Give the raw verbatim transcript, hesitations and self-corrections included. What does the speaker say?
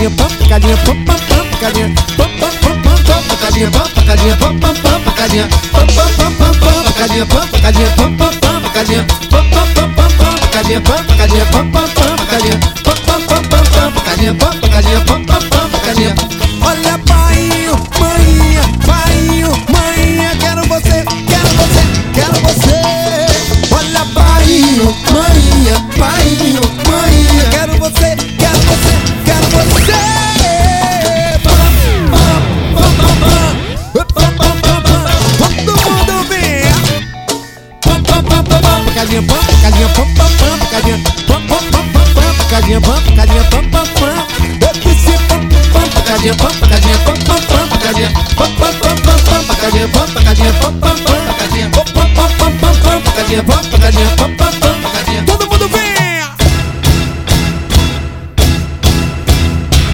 picadinha, pam, picadinha, pam, pam, pam, picadinha, pam, pam, pam, pam, pam, picadinha, pam, picadinha, pam, pam, pam, picadinha, pam, pam, pam, pam, pam, picadinha, pam, picadinha, pam, pam, pam, picadinha, pam, pam, pam, pam, pam, picadinha, pam, picadinha, pam, pam, pam.